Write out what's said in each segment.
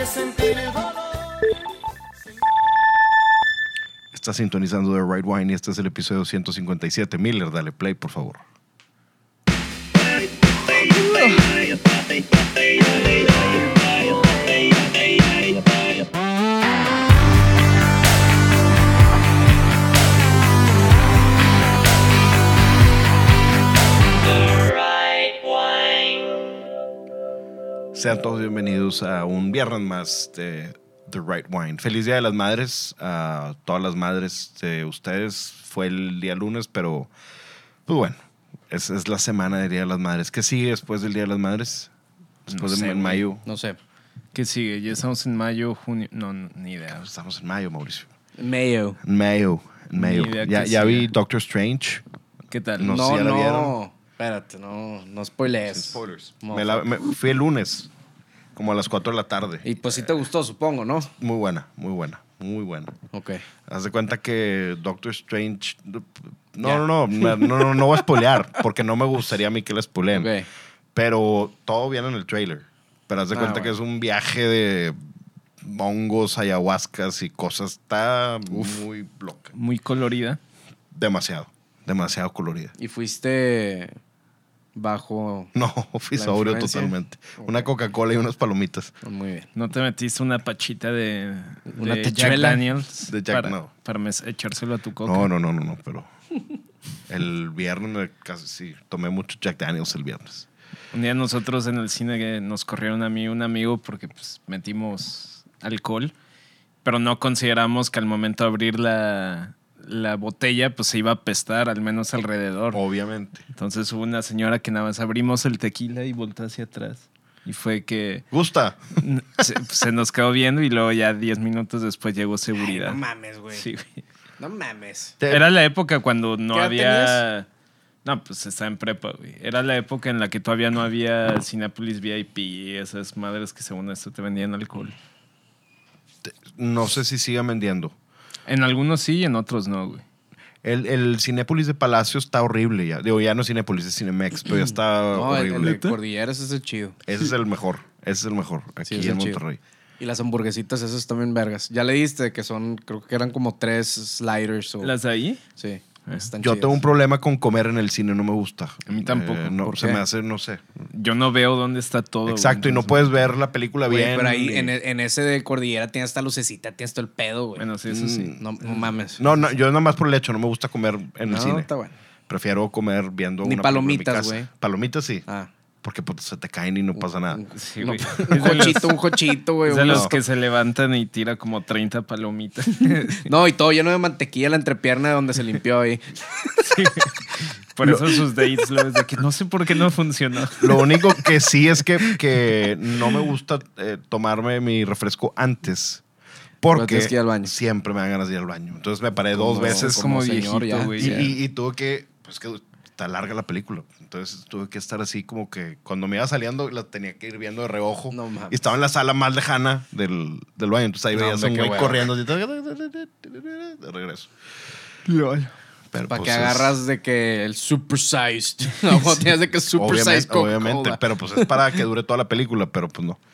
Está sintonizando The Right Wine y este es el episodio 157. Miller, dale play, por favor. Sean todos bienvenidos a un viernes más de The Right Wine. Feliz Día de las Madres a todas las madres de ustedes. Fue el día lunes, pero pues bueno, es la semana del Día de las Madres. ¿Qué sigue después del Día de las Madres? Después de mayo. No sé. ¿Qué sigue? Ya estamos en mayo, junio. No, ni idea. Estamos en mayo, Mauricio. Mayo. En mayo. Ni idea Ya qué vi sigue. Doctor Strange. ¿Qué tal? No sé si ya la vieron. Espérate, no spoilees. Spoilers. No. Fui el lunes, como a las 4 de la tarde. Y pues sí te gustó, supongo, ¿no? Muy buena, muy buena, muy buena. Ok. Haz de cuenta que Doctor Strange... Ya. No voy a spoilear, porque no me gustaría a mí que la spoileen. Ok. Pero todo viene en el trailer. Pero haz de cuenta que es un viaje de hongos, ayahuascas y cosas. Está muy loca. Muy colorida. Demasiado colorida. ¿Y fuiste bajo? No, fui ¿La sobrio influencia? totalmente. Una Coca-Cola y unas palomitas. Muy bien. ¿No te metiste una pachita de Una Jack techuela? Daniels? De Jack, no. Para echárselo a tu coca. No, pero el viernes casi tomé mucho Jack Daniels el viernes. Un día nosotros en el cine que nos corrieron a mí y un amigo porque pues, metimos alcohol, pero no consideramos que al momento de abrir la botella pues se iba a apestar, al menos alrededor. Obviamente. Entonces hubo una señora que nada más abrimos el tequila y volteó hacia atrás. Y fue que ¿Gusta? se nos quedó viendo y luego ya 10 minutos después llegó seguridad. Ay, no mames, güey. Sí, güey. No mames. Era la época cuando no ¿Qué edad había... tenías? No, pues estaba en prepa, güey. Era la época en la que todavía no había Cinépolis VIP y esas madres que según esto te vendían alcohol. No sé si sigan vendiendo. En algunos sí y en otros no, güey. El Cinépolis de Palacio está horrible ya. Digo, ya no es Cinépolis, es Cinemex, pero ya está No, el horrible. de Cordilleras es el chido. Ese es el mejor. Aquí Sí, es en el chido. Monterrey. Y las hamburguesitas esas también vergas. Ya le diste que son, creo que eran como 3 sliders. O... ¿Las de ahí? Sí. Están Yo chidas. tengo un problema con comer en el cine, no me gusta. A mí tampoco. No, ¿Por se qué? me hace, no sé. Yo no veo dónde está todo. Exacto, güey, y no entonces- puedes ver la película Güey, bien. pero ahí y- en ese de Cordillera tienes esta lucecita, tienes todo el pedo, güey. Bueno, sí, eso sí. No mames. No, yo nada más por el hecho, no me gusta comer en el No, cine. está bueno. Prefiero comer viendo Ni una película en mi palomitas, casa. güey. Palomitas sí, Ah. porque pues, se te caen y no pasa nada. Sí, No, güey. un jochito, güey. Es de los uno. que se levantan y tira como 30 palomitas. No, y todo lleno de mantequilla la entrepierna de donde se limpió ahí. Sí, güey. Por eso sus dates, luego es de que no sé por qué no funcionó. Lo único que sí es que no me gusta tomarme mi refresco antes. Pero Porque tienes que ir al baño. siempre me dan ganas de ir al baño. Entonces me paré dos Como- veces Es como señor, viejito, ya. güey. y, ya. y tuve que, pues que está larga la película. Entonces tuve que estar así como que cuando me iba saliendo la tenía que ir viendo de reojo. No mames. Y estaba en la sala más lejana del baño. Entonces ahí No, veías a hombre, un qué güey hueva. corriendo así, de regreso. Pero, Para pues, que agarras de que el supersized. No, cuando tienes de que supersized obviamente, pero pues es para que dure toda la película, pero pues no.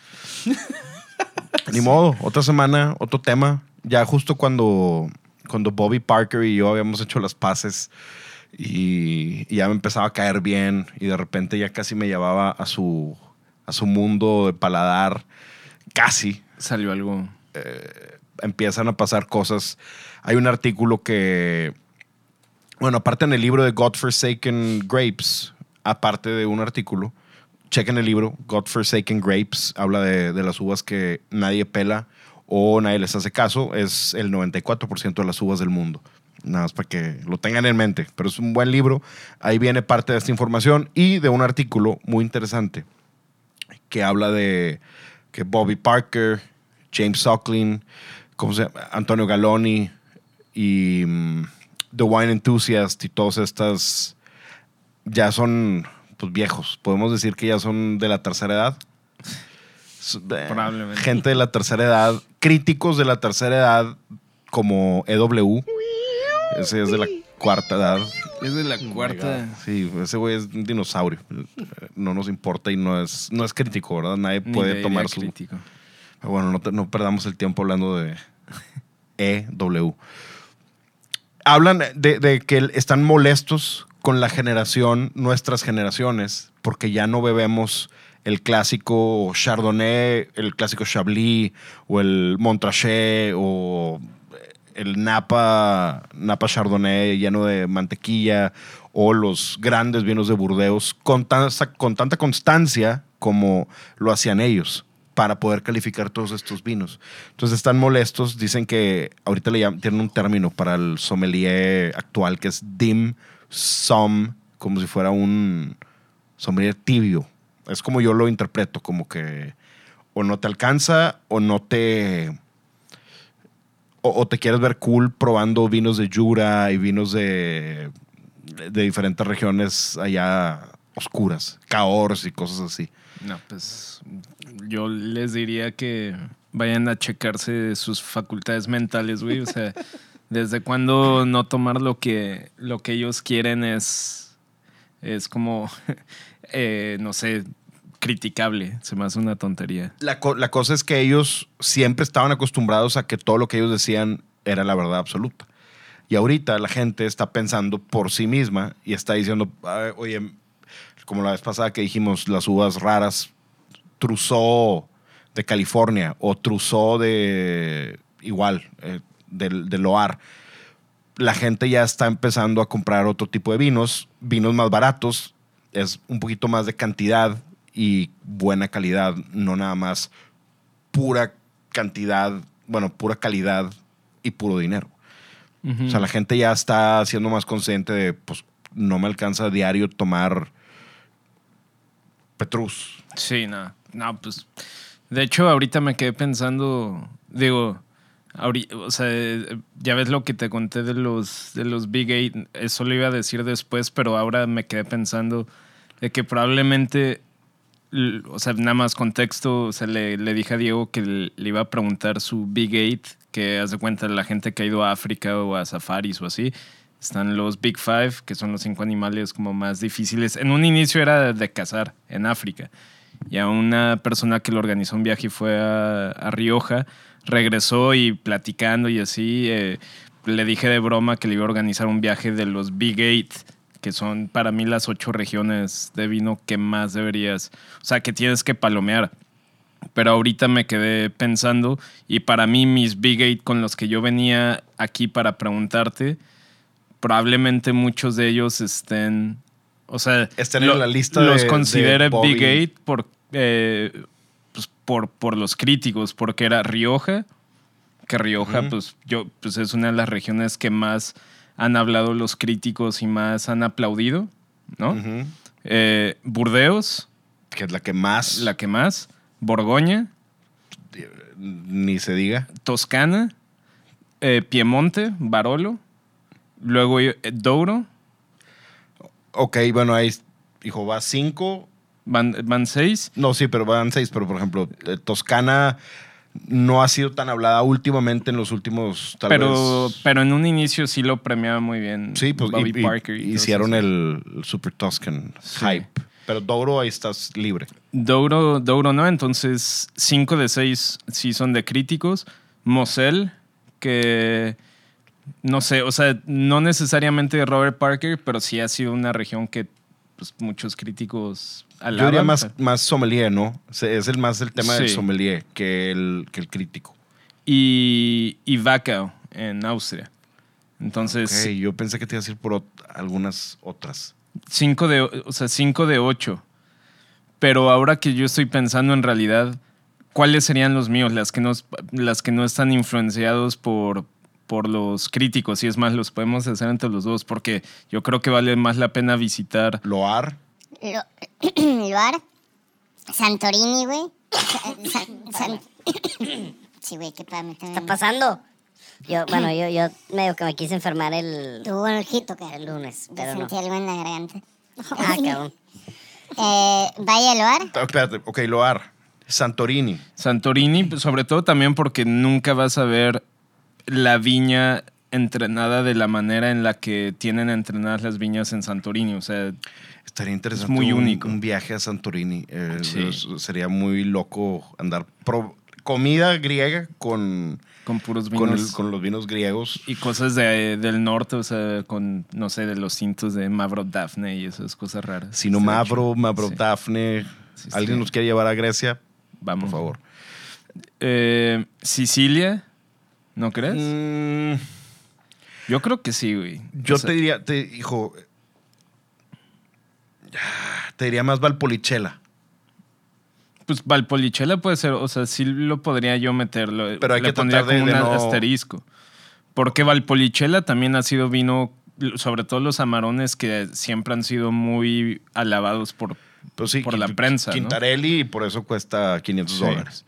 Ni modo, otra semana, otro tema. Ya justo cuando Bobby Parker y yo habíamos hecho las paces y ya me empezaba a caer bien y de repente ya casi me llevaba a su mundo de paladar, casi. Salió algo. Empiezan a pasar cosas. Hay un artículo que, bueno, aparte en el libro de Godforsaken Grapes, aparte de un artículo, chequen el libro, Godforsaken Grapes, habla de las uvas que nadie pela o nadie les hace caso, es el 94% de las uvas del mundo. Nada más para que lo tengan en mente, pero es un buen libro. Ahí viene parte de esta información y de un artículo muy interesante que habla de que Bobby Parker, James Suckling, ¿cómo se llama? Antonio Galloni y The Wine Enthusiast y todas estas ya son pues, viejos. Podemos decir que ya son de la tercera edad. Probablemente. Gente de la tercera edad, críticos de la tercera edad como EW. Ese es de la cuarta edad. Es de la cuarta. Sí, ese güey es un dinosaurio. No nos importa y no es crítico, ¿verdad? Nadie Ni puede le tomar diría su... crítico. Bueno, no perdamos el tiempo hablando de EW. Hablan de que están molestos con la generación, nuestras generaciones, porque ya no bebemos el clásico Chardonnay, el clásico Chablis, o el Montrachet, o el Napa Chardonnay lleno de mantequilla, o los grandes vinos de Burdeos, con tanta constancia como lo hacían ellos para poder calificar todos estos vinos. Entonces están molestos, dicen que ahorita tienen un término para el sommelier actual que es dim sum, como si fuera un sommelier tibio. Es como yo lo interpreto, como que o no te alcanza o no te... O te quieres ver cool probando vinos de Jura y vinos de diferentes regiones allá oscuras, Cahors y cosas así. No, pues yo les diría que vayan a checarse sus facultades mentales, güey. O sea, ¿desde cuándo no tomar lo que ellos quieren es como, no sé, criticable? Se me hace una tontería. La cosa es que ellos siempre estaban acostumbrados a que todo lo que ellos decían era la verdad absoluta. Y ahorita la gente está pensando por sí misma y está diciendo, oye, como la vez pasada que dijimos, las uvas raras, Trousseau de California o Trousseau de Loire. La gente ya está empezando a comprar otro tipo de vinos más baratos, es un poquito más de cantidad y buena calidad, no nada más pura cantidad, pura calidad y puro dinero. Uh-huh. O sea, la gente ya está siendo más consciente de, pues, no me alcanza a diario tomar Petrus. Sí, no, pues, de hecho, ahorita me quedé pensando, digo, o sea, ya ves lo que te conté de los Big Eight, eso lo iba a decir después, pero ahora me quedé pensando de que probablemente, o sea, nada más contexto, o sea, le dije a Diego que le iba a preguntar su Big Eight, que haz de cuenta la gente que ha ido a África o a safaris o así. Están los Big Five, que son los 5 animales como más difíciles. En un inicio era de cazar en África. Y a una persona que le organizó un viaje y fue a Rioja, regresó y platicando y así, le dije de broma que le iba a organizar un viaje de los Big Eight, que son para mí las 8 regiones de vino que más deberías, o sea, que tienes que palomear. Pero ahorita me quedé pensando y para mí mis Big Eight con los que yo venía aquí para preguntarte, probablemente muchos de ellos estén en la lista los considere de Big Eight pues por los críticos, porque era Rioja, que Rioja uh-huh. pues es una de las regiones que más han hablado los críticos y más han aplaudido, ¿no? Uh-huh. Burdeos, que es la que más. Borgoña, ni se diga. Toscana, Piemonte, Barolo, luego Douro. Ok, bueno, ahí, hijo, va 5. Van 6. No, sí, pero van 6. Pero, por ejemplo, Toscana no ha sido tan hablada últimamente en los últimos, tal vez. Pero en un inicio sí lo premiaba muy bien. Sí, pues Bobby Parker. Hicieron el Super Tuscan hype. Pero Douro ahí estás libre. Douro no, entonces 5 de 6 sí son de críticos. Moselle, que no sé, o sea, no necesariamente de Robert Parker, pero sí ha sido una región que pues, muchos críticos alaban. Yo diría más sommelier, ¿no? Es más el tema del sommelier que el crítico. Y Wachau en Austria. Entonces. Ok, yo pensé que te ibas a ir por algunas otras. 5 de 8. Pero ahora que yo estoy pensando en realidad, ¿cuáles serían los míos? Las que no están influenciados por los críticos. Y es más, los podemos hacer entre los dos, porque yo creo que vale más la pena visitar. Loire. Loire. Santorini, güey. Sí, güey, ¿qué está pasando? Yo medio que me quise enfermar tuvo un ojito, que el lunes, te pero sentí algo en la garganta. cabrón. Valle Loire. Espérate, ok, Loire. Santorini, sobre todo también porque nunca vas a ver la viña entrenada de la manera en la que tienen entrenadas las viñas en Santorini. O sea, estaría interesante es muy único. Un viaje a Santorini. Sí. Sería muy loco andar comida griega con puros vinos. con los vinos griegos. Y cosas del norte, o sea, con, no sé, de los cintos de Mavro Dafne y esas cosas raras. Sino Está chido. Mavro Sí. Dafne. Sí, ¿Alguien sí. nos quiere llevar a Grecia? Vamos. Por favor. Sicilia, ¿no crees? Mm, Yo creo que sí, güey. yo O sea, te diría, hijo, te diría más Valpolicella. pues Valpolicella puede ser, o sea, sí lo podría yo meterlo. Pero hay Le que pondría tratar de como un no- asterisco. Porque Valpolicella también ha sido vino, sobre todo los amarones, que siempre han sido muy alabados por Pues sí, la prensa, ¿no? Quintarelli, y por eso cuesta $500.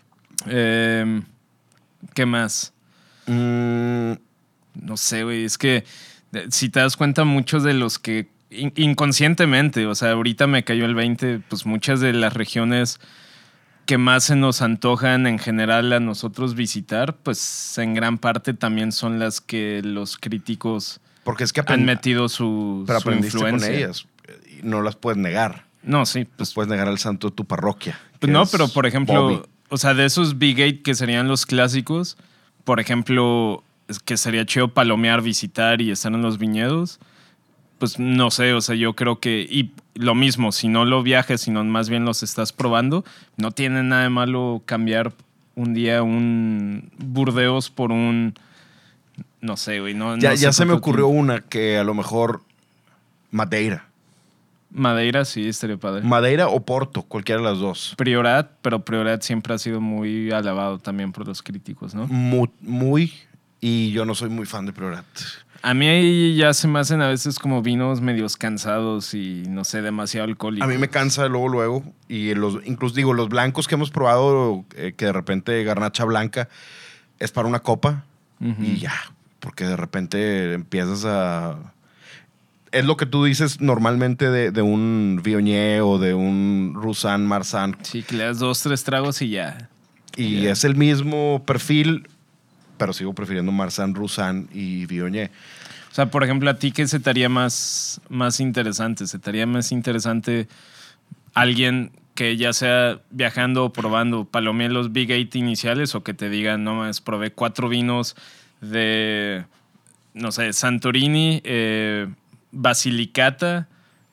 ¿Qué más? Mm, No sé, güey. Es que si te das cuenta, muchos de los que inconscientemente, o sea, ahorita me cayó el 20, pues muchas de las regiones que más se nos antojan en general a nosotros visitar, pues en gran parte también son las que los críticos porque es que han metido pero su aprendiste influencia. con ellas y no las puedes negar. No, sí, Pues pues puedes negar al santo de tu parroquia. Pues que no, es pero por ejemplo, Bobby. o sea, de esos Big Eight que serían los clásicos, por ejemplo, es que sería chido palomear, visitar y estar en los viñedos, pues no sé, o sea, yo creo que, y lo mismo, si no lo viajes, sino más bien los estás probando, no tiene nada de malo cambiar un día un Burdeos por un, no sé, güey, no Ya sé se me cuánto ocurrió tiempo. una que a lo mejor Madeira. Madeira sí, estaría padre. Madeira o Porto, cualquiera de las dos. Priorat, pero Priorat siempre ha sido muy alabado también por los críticos, ¿no? Muy, y yo no soy muy fan de Priorat. A mí ahí ya se me hacen a veces como vinos medios cansados y no sé, demasiado alcohólicos. A mí me cansa luego, y incluso digo, los blancos que hemos probado, que de repente garnacha blanca es para una copa Ujú. y ya, porque de repente empiezas a... Es lo que tú dices normalmente de un Viognier o de un Roussanne, Marsanne, Sí, que le das 2, 3 tragos y ya. y Ya. es el mismo perfil, pero sigo prefiriendo Marsanne, Roussanne y Viognier. O sea, por ejemplo, a ti, ¿qué se te haría más interesante? ¿Se te haría más interesante alguien que ya sea viajando o probando palomé los Big Eight iniciales o que te digan, no más, probé 4 vinos de, no sé, Santorini, Basilicata,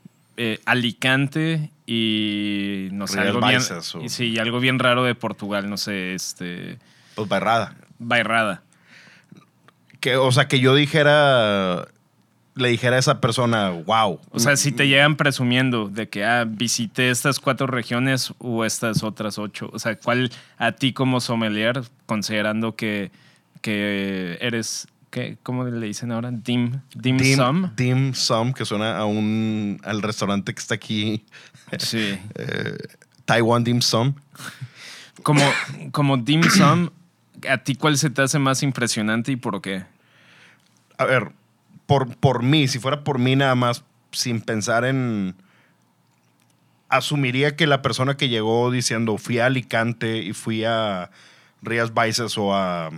Alicante y no sé, Rías algo bien, Baixas o- y sí, algo bien raro de Portugal, no sé, Pues Bairrada. Bairrada. O sea, que yo le dijera a esa persona, wow. O sea, si te llegan presumiendo de que visité estas 4 regiones o estas otras 8, o sea, ¿cuál a ti como sommelier, considerando que eres, ¿cómo le dicen ahora? Dim sum. Dim Sum, que suena al restaurante que está aquí, Sí. Taiwan Dim Sum. Como dim sum, ¿a ti cuál se te hace más impresionante y por qué? A ver, por mí, si fuera por mí nada más, sin pensar en... Asumiría que la persona que llegó diciendo fui a Alicante y fui a Rías Baixas o a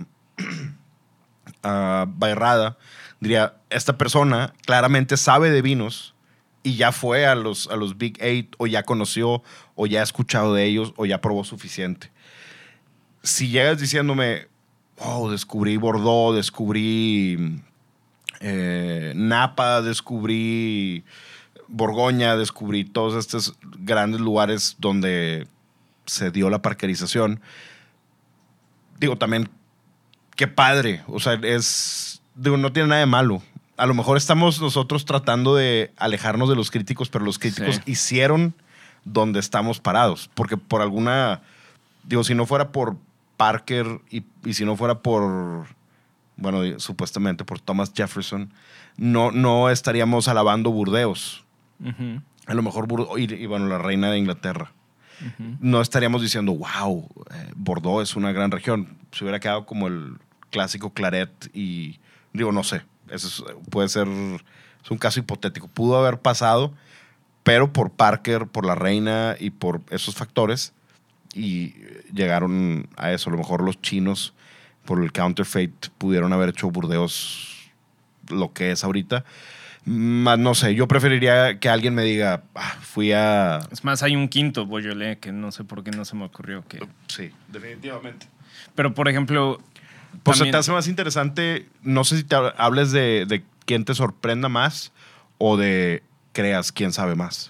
Bairrada, diría, esta persona claramente sabe de vinos y ya fue a los Big Eight o ya conoció o ya ha escuchado de ellos o ya probó suficiente. Si llegas diciéndome, wow, descubrí Bordeaux, descubrí Napa, descubrí Borgoña, descubrí todos estos grandes lugares donde se dio la parkerización. Digo, también, qué padre. O sea, no tiene nada de malo. A lo mejor estamos nosotros tratando de alejarnos de los críticos, pero los críticos Sí. hicieron donde estamos parados. Porque por alguna... Digo, si no fuera por Parker y si no fuera por... Bueno, supuestamente por Thomas Jefferson, no estaríamos alabando Burdeos. Ujú, A lo mejor, y bueno, la reina de Inglaterra. ujú. No estaríamos diciendo, wow, Bordeaux es una gran región. Se hubiera quedado como el clásico Claret y, digo, no sé. Puede ser, es un caso hipotético. Pudo haber pasado, pero por Parker, por la reina y por esos factores, y llegaron a eso. A lo mejor los chinos, por el counterfeit, pudieron haber hecho Burdeos lo que es ahorita. Más no sé, yo preferiría que alguien me diga, fui a... Es más, hay un quinto Beaujolais que no sé por qué no se me ocurrió. Sí, definitivamente. Pero, por ejemplo... Pues se también- te hace más interesante, no sé si te hables de quién te sorprenda más o de creas quién sabe más.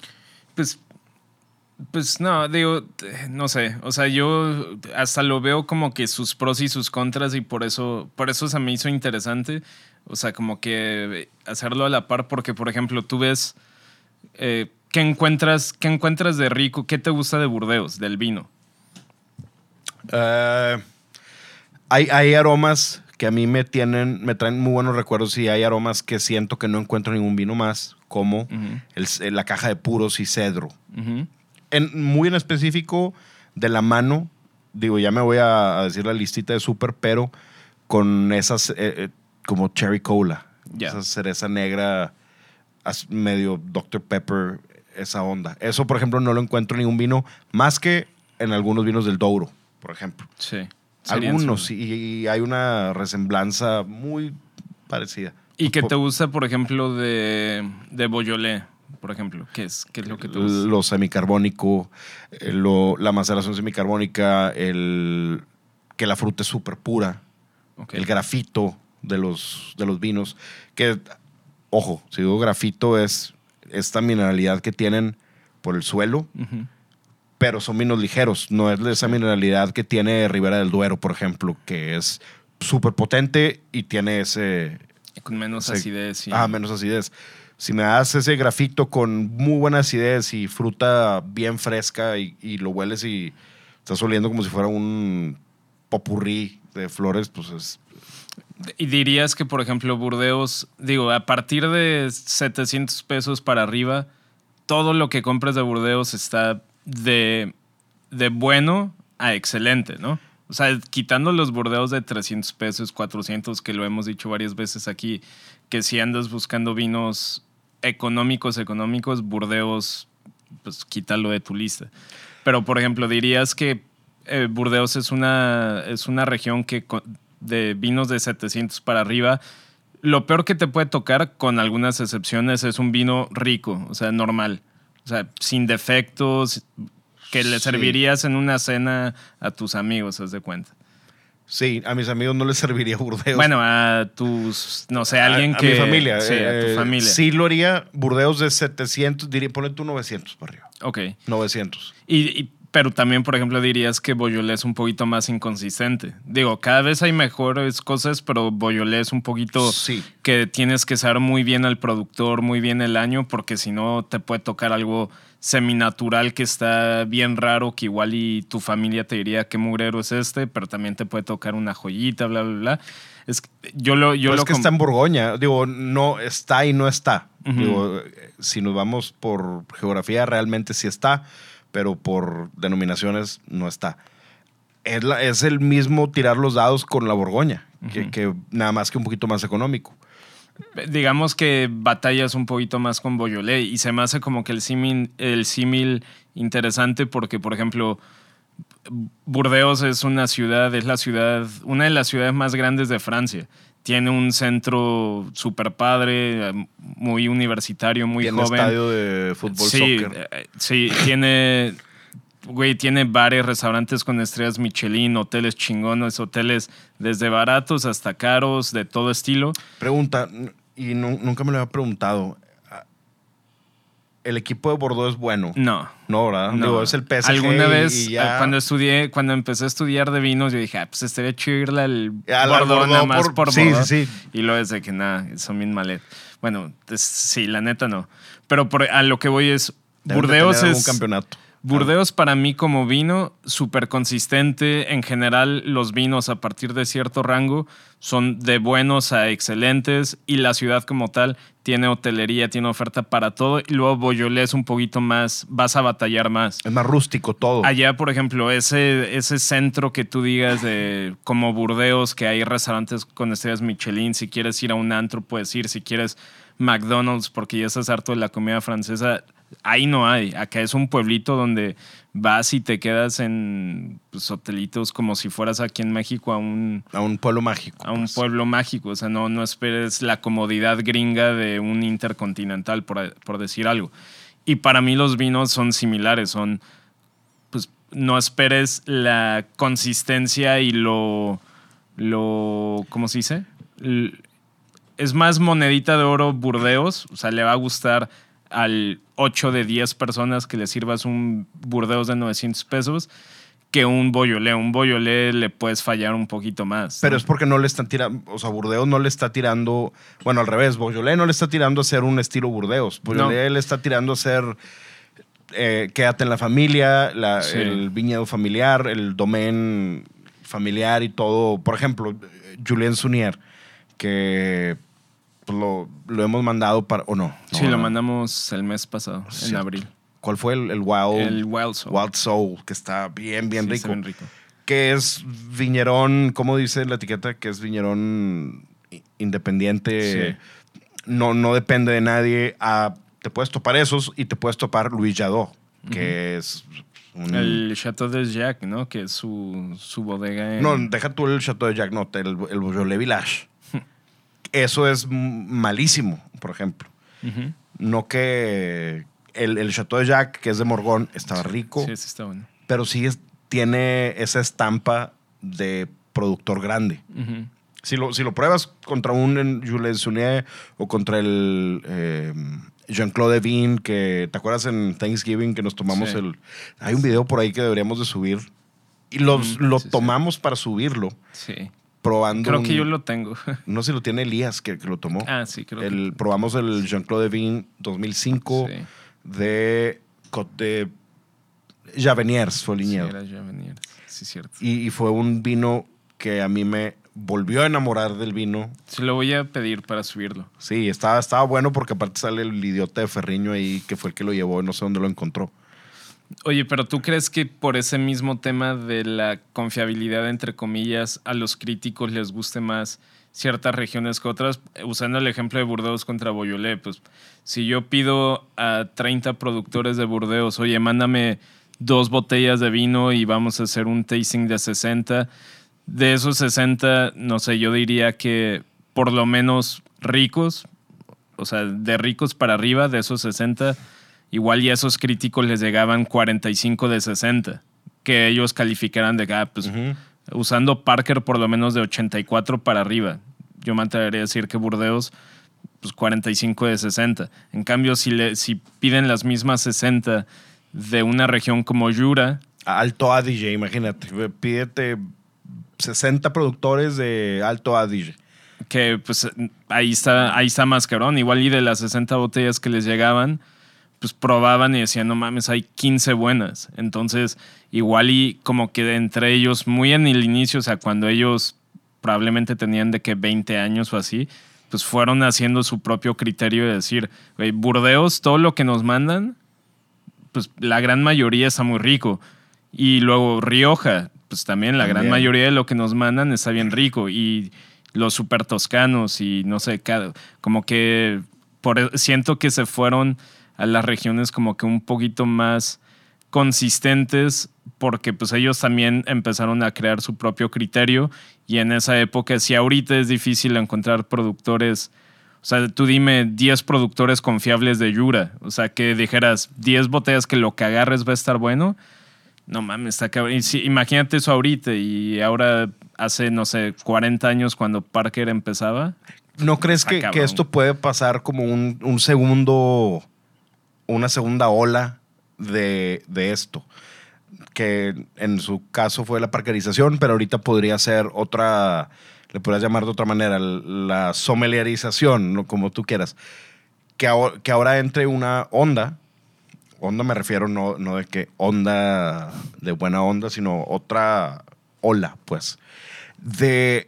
Pues no, digo, no sé. O sea, yo hasta lo veo como que sus pros y sus contras y por eso se me hizo interesante. O sea, como que hacerlo a la par porque, por ejemplo, tú ves ¿qué encuentras de rico? ¿Qué te gusta de Burdeos, del vino? Hay aromas que a mí me traen muy buenos recuerdos y hay aromas que siento que no encuentro ningún vino más, como la caja de puros y cedro. Ujú. Muy en específico, de la mano, digo, ya me voy a decir la listita de súper, pero con esas como cherry cola, Ya. esa cereza negra, medio Dr. Pepper, esa onda. Eso, por ejemplo, no lo encuentro en ningún vino, más que en algunos vinos del Douro, por ejemplo. Sí. Algunos, y hay una resemblanza muy parecida. ¿Y qué te gusta, por ejemplo, de Beaujolais? Por ejemplo, ¿qué es lo que te gusta? Lo semicarbónico, la maceración semicarbónica, que la fruta es súper pura, Ok. el grafito de los vinos, que, ojo, si digo grafito es esta mineralidad que tienen por el suelo, Ujú. pero son vinos ligeros, no es esa mineralidad que tiene Ribera del Duero, por ejemplo, que es súper potente y tiene ese... Con menos Sí. acidez. menos acidez. Si me das ese grafito con muy buena acidez y fruta bien fresca y lo hueles y estás oliendo como si fuera un popurrí de flores, pues es... ¿Y dirías que, por ejemplo, Burdeos, digo, a partir de 700 pesos para arriba, todo lo que compras de Burdeos está de bueno a excelente, ¿no? O sea, quitando los Burdeos de 300 pesos, 400, que lo hemos dicho varias veces aquí, que si andas buscando vinos económicos, Burdeos, pues quítalo de tu lista. Pero, por ejemplo, dirías que Burdeos es una región que de vinos de 700 para arriba, lo peor que te puede tocar, con algunas excepciones, es un vino rico, o sea, normal. O sea, sin defectos, que le Sí. servirías en una cena a tus amigos, haz de cuenta. Sí, a mis amigos no les serviría Burdeos. Bueno, a tus, no sé, alguien a que... mi familia. Sí, a tu familia. Sí lo haría Burdeos de 700, diría, ponle tú 900 para arriba. Ok. 900. Pero también, por ejemplo, dirías que Beaujolais es un poquito más inconsistente. Digo, cada vez hay mejores cosas, pero Beaujolais es un poquito Sí. que tienes que saber muy bien al productor, muy bien el año, porque si no te puede tocar algo seminatural que está bien raro, que igual y tu familia te diría qué mugrero es este, pero también te puede tocar una joyita, bla, bla, bla. Es que Es que está en Borgoña. Digo, no está y no está. Ujú. Digo, si nos vamos por geografía, realmente sí está, pero por denominaciones no está. Es el mismo tirar los dados con la Borgoña, que nada más que un poquito más económico. Digamos que batallas un poquito más con Beaujolais y se me hace como que el símil interesante porque, por ejemplo, Burdeos es una de las ciudades más grandes de Francia. Tiene un centro súper padre, muy universitario, muy Tiene joven. estadio de fútbol, Sí, soccer. sí, tiene bares, restaurantes con estrellas Michelin, hoteles chingones, hoteles desde baratos hasta caros, de todo estilo. Pregunta, y nunca me lo había preguntado. ¿El equipo de Bordeaux es bueno? No. No, ¿verdad? No. Digo, es el PSG. Alguna vez, y ya... cuando empecé a estudiar de vinos, yo dije, pues estaría chido irle al Al Bordeaux Bordeaux nada más por sí, Bordeaux. sí, sí. Y luego es de que nada, son bien malet. Bueno, sí, la neta no. Pero a lo que voy es, Deben de Burdeos tener algún es... campeonato. Burdeos para mí como vino, súper consistente. En general, los vinos a partir de cierto rango son de buenos a excelentes y la ciudad como tal tiene hotelería, tiene oferta para todo. Y luego Beaujolais es un poquito más, vas a batallar más. Es más rústico todo. Allá, por ejemplo, ese centro que tú digas de como Burdeos, que hay restaurantes con estrellas Michelin, si quieres ir a un antro puedes ir, si quieres McDonald's porque ya estás harto de la comida francesa, ahí no hay. Acá es un pueblito donde vas y te quedas en pues, hotelitos como si fueras aquí en México a un pueblo mágico. a un pues. pueblo mágico. O sea, no esperes la comodidad gringa de un intercontinental, por decir algo. Y para mí los vinos son similares. Son, pues, no esperes la consistencia y ¿cómo se dice? Es más monedita de oro Burdeos. O sea, le va a gustar al 8 de 10 personas que le sirvas un Burdeos de 900 pesos que un Beaujolais. Un Beaujolais le puedes fallar un poquito más. Pero ¿no? es porque no le están tirando, o sea, Burdeos no le está tirando, bueno, al revés, Beaujolais no le está tirando a ser un estilo Burdeos. Beaujolais le está tirando a ser quédate en la familia, Sí. el viñedo familiar, el domain familiar y todo. Por ejemplo, Julien Sunier, que pues, lo hemos mandado para, ¿o no? Sí, No, lo no. mandamos el mes pasado, en Cierto. abril. ¿Cuál fue el Wild? El Wild Soul. Wild Soul, que está bien Sí, rico. está bien rico. Que es viñerón, ¿cómo dice la etiqueta? Que es viñerón independiente. Sí. No depende de nadie. Te puedes topar esos y te puedes topar Louis Jadot, que es El Chateau de Jacques, ¿no? Que es su bodega en... No, deja tú el Chateau de Jacques, no, el Beaujolais Village. Eso es malísimo, por ejemplo. Ujú. No que el Chateau de Jacques, que es de Morgon, estaba rico, Sí, ese está bueno. pero sí tiene esa estampa de productor grande. Ujú. Si lo pruebas contra un Julien Sunier o contra el Jean-Claude Devine, que te acuerdas en Thanksgiving que nos tomamos Sí. Hay un video por ahí que deberíamos de subir y lo Sí, tomamos para subirlo, Sí. probando. Creo que yo lo tengo. No sé si lo tiene Elías, que lo tomó. Ah, sí, creo que... Probamos el Jean-Claude Devine 2005 Sí. de Javeniers, fue el Sí, viñedo. era Javenier. Sí, cierto. Y fue un vino que a mí me volvió a enamorar del vino. Sí, lo voy a pedir para subirlo. Sí, estaba bueno porque aparte sale el idiota de Ferriño ahí que fue el que lo llevó, no sé dónde lo encontró. Oye, pero ¿tú crees que por ese mismo tema de la confiabilidad, entre comillas, a los críticos les guste más ciertas regiones que otras? Usando el ejemplo de Burdeos contra Beaujolais, pues si yo pido a 30 productores de Burdeos, oye, mándame 2 botellas de vino y vamos a hacer un tasting de 60. De esos 60, no sé, yo diría que por lo menos ricos, o sea, de ricos para arriba, de esos 60, igual y a esos críticos les llegaban 45 de 60, que ellos calificaran de, pues, usando Parker por lo menos de 84 para arriba. Yo me atrevería a decir que Burdeos, pues 45 de 60. En cambio, si piden las mismas 60 de una región como Jura... Alto Adige, imagínate. Pídete 60 productores de Alto Adige. Que pues ahí está más cabrón. Igual y de las 60 botellas que les llegaban, pues probaban y decían, no mames, hay 15 buenas. Entonces, igual y como que entre ellos, muy en el inicio, o sea, cuando ellos probablemente tenían de que 20 años o así, pues fueron haciendo su propio criterio de decir, güey, Burdeos, todo lo que nos mandan, pues la gran mayoría está muy rico. Y luego Rioja, pues también la gran mayoría de lo que nos mandan está bien rico. Y los super toscanos y no sé, como que siento que se fueron a las regiones como que un poquito más consistentes porque pues ellos también empezaron a crear su propio criterio y en esa época, si ahorita es difícil encontrar productores, o sea, tú dime 10 productores confiables de Jura, o sea, que dijeras 10 botellas que lo que agarres va a estar bueno. No mames, está cabrón. Imagínate eso ahorita y ahora hace, no sé, 40 años cuando Parker empezaba. ¿No crees que esto puede pasar como un segundo, una segunda ola de esto? Que en su caso fue la parkerización, pero ahorita podría ser otra, le podrías llamar de otra manera, la sommelierización, ¿no? Como tú quieras. Que ahora entre una onda me refiero no de que onda de buena onda, sino otra ola, pues, de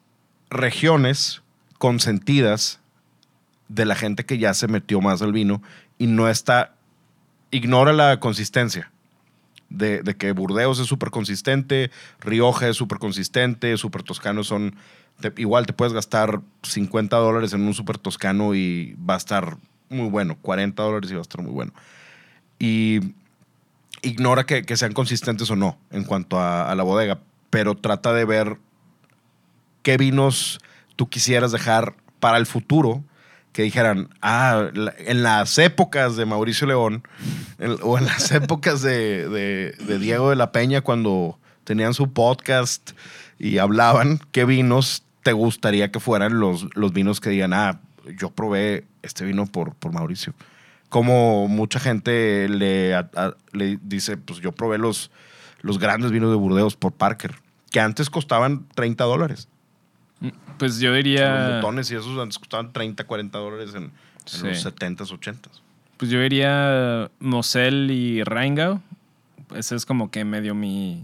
regiones consentidas de la gente que ya se metió más al vino y no está, ignora la consistencia de que Burdeos es súper consistente, Rioja es súper consistente, súper toscanos son, igual te puedes gastar $50 en un súper toscano y va a estar muy bueno, $40 y va a estar muy bueno. y ignora que sean consistentes o no en cuanto a la bodega, pero trata de ver qué vinos tú quisieras dejar para el futuro, que dijeran, en las épocas de Mauricio León, o en las épocas de Diego de la Peña, cuando tenían su podcast y hablaban, ¿qué vinos te gustaría que fueran los vinos que digan, yo probé este vino por Mauricio? Como mucha gente le dice, pues yo probé los grandes vinos de Burdeos por Parker, que antes costaban $30. Pues yo Los diría... botones y esos antes costaban $30, $40 en Sí. los 70s, 80s. Pues yo diría Mosel y Rheingau. Ese es como que medio mi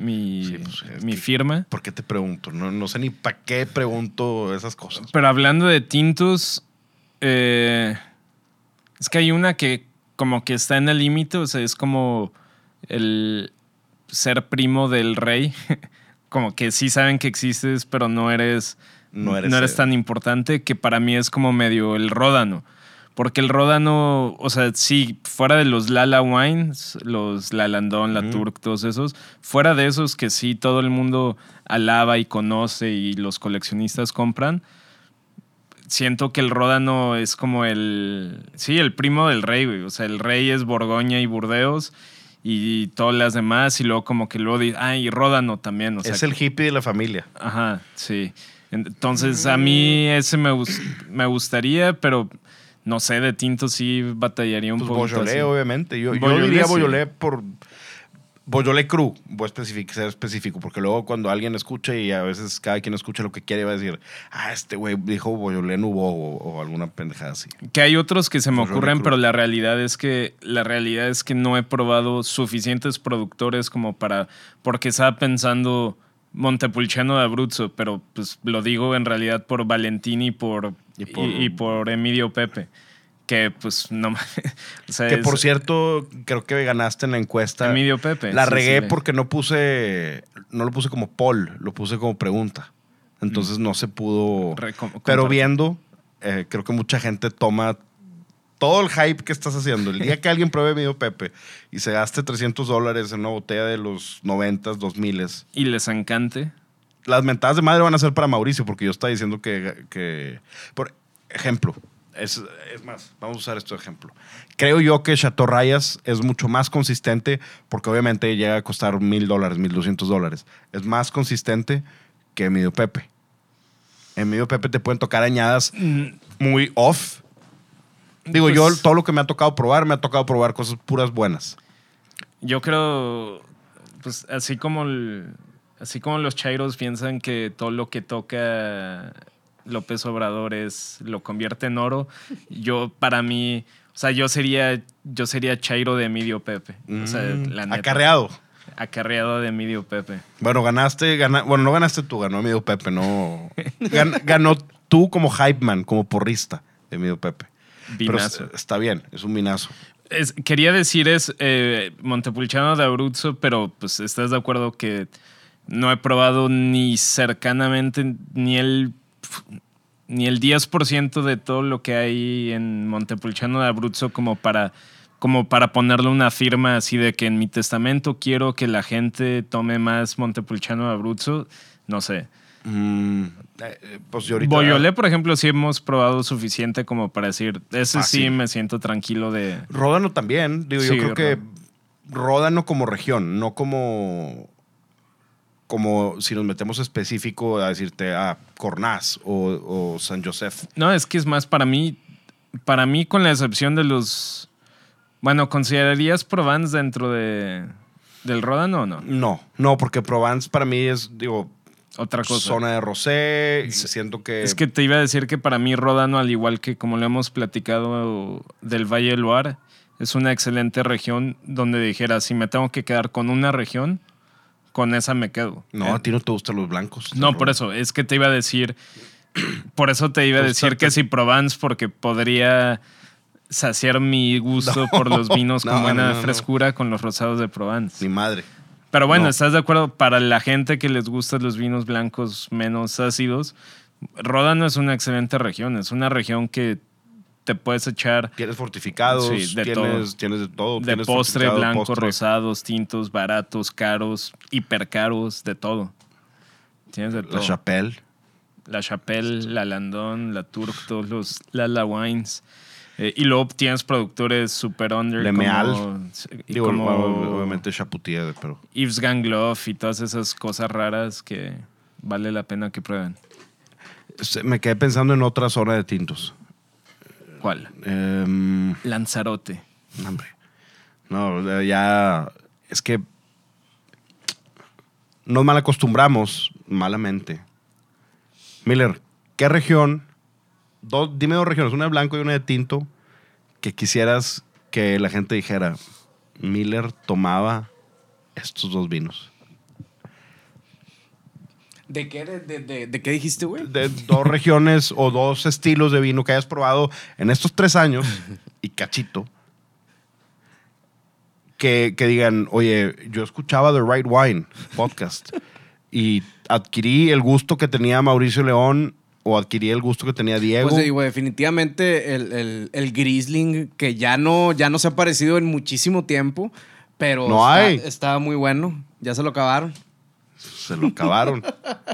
firma. ¿Por qué te pregunto? No sé ni para qué pregunto esas cosas. Pero hablando de tintos, es que hay una que como que está en el límite, o sea, es como el ser primo del rey. Como que sí saben que existes, pero no eres tan importante, que para mí es como medio el ródano. Porque el ródano, o sea, sí, fuera de los Lala Wines, los La Landon, La Turc, todos esos, fuera de esos que sí todo el mundo alaba y conoce y los coleccionistas compran, siento que el ródano es como el primo del rey, güey. O sea, el rey es Borgoña y Burdeos y todas las demás, y luego como que luego y ródano también. O sea, es el hippie de la familia. Ajá, sí. Entonces a mí ese me gustaría, pero no sé, de tinto sí batallaría un Pues poco. Beaujolais, obviamente. Yo Beaujolais, diría sí. Beaujolais por... Beaujolais Cru, voy a ser específico, porque luego cuando alguien escucha, y a veces cada quien escucha lo que quiere, va a decir, este güey dijo Beaujolais Nouveau o alguna pendejada así. Que hay otros que se me Beaujolais ocurren, Cru. pero la realidad es que no he probado suficientes productores como para, porque estaba pensando Montepulciano de Abruzzo, pero pues lo digo en realidad por Valentini y por Emilio Pepe. Que pues no. O sea, Que por cierto, creo que ganaste en la encuesta. Emilio Pepe. La sí, regué sí. porque no lo puse como poll, lo puse como pregunta. Entonces no se pudo. Pero viendo, creo que mucha gente toma todo el hype que estás haciendo. El día que alguien pruebe Emilio Pepe y se gaste $300 en una botella de los 90s, 2000s. Y les encante. Las mentadas de madre van a ser para Mauricio, porque yo estaba diciendo que por ejemplo, es más, vamos a usar este ejemplo. Creo yo que Chateau Rayas es mucho más consistente, porque obviamente llega a costar $1,000, $1,200. Es más consistente que Emilio Pepe. Emilio Pepe te pueden tocar añadas muy off. Digo, Pues, yo todo lo que me ha tocado probar cosas puras buenas. Yo creo, pues así como los chairos piensan que todo lo que toca López Obrador lo convierte en oro, para mí, o sea, yo sería chairo de Emilio Pepe. O sea, la neta. Acarreado de Emilio Pepe. Bueno, bueno, no ganaste tú, ganó Emilio Pepe, no. Ganó tú como hype man, como porrista de Emilio Pepe. Vinazo. Pero está bien, es un vinazo. Quería decir Montepulciano de Abruzzo, pero pues estás de acuerdo que no he probado ni cercanamente ni el 10% de todo lo que hay en Montepulciano de Abruzzo como para ponerle una firma así de que en mi testamento quiero que la gente tome más Montepulciano de Abruzzo. No sé. Pues yo ahorita... Beaujolais, por ejemplo, sí hemos probado suficiente como para decir, ese Fácil. sí me siento tranquilo de... Ródano también. Digo, Sí, yo creo que Ródano como región, no como si nos metemos específico a decirte Cornaz o San Josef. No, es que es más para mí con la excepción de los... Bueno, ¿considerarías Provence dentro del Ródano o no? No, porque Provence para mí es, Otra cosa. zona de rosé. Y siento que... Es que te iba a decir que para mí Ródano, al igual que como lo hemos platicado del Valle del Loire, es una excelente región donde dijera, si me tengo que quedar con una región, con esa me quedo. No, a ti no te gustan los blancos. No, por eso. Es que te iba a decir... Por eso te iba a decir que si Provence, porque podría saciar mi gusto por los vinos con buena frescura con los rosados de Provence. Ni madre. Pero bueno, No. ¿estás de acuerdo? Para la gente que les gustan los vinos blancos menos ácidos, Ródano es una excelente región. Es una región que te puedes echar Tienes fortificados, Sí, de tienes de todo. de tienes postre, fortificado, blanco, postre. rosados, tintos, baratos, caros, hipercaros, de todo. Tienes de todo. La Chapelle. La Chapelle, la Landon, la Turk, todos los Lala Wines. Y luego tienes productores super under Le Meal. como Obviamente Chapoutier, pero... Yves Gangloff y todas esas cosas raras que vale la pena que prueben. Me quedé pensando en otra zona de tintos. ¿Cuál? Lanzarote. Hombre. No, ya... Es que nos mal acostumbramos, malamente. Miller, ¿qué región? Dime dos regiones, una de blanco y una de tinto, que quisieras que la gente dijera, Miller tomaba estos dos vinos. ¿De qué dijiste, güey? De dos regiones o dos estilos de vino que hayas probado en estos 3 años y cachito. Que digan, oye, yo escuchaba The Right Wine podcast y adquirí el gusto que tenía Mauricio León o adquirí el gusto que tenía Diego. Pues digo, definitivamente el Grizzling, que ya no se ha aparecido en muchísimo tiempo, pero No hay. está muy bueno. Ya se lo acabaron. Se lo acabaron.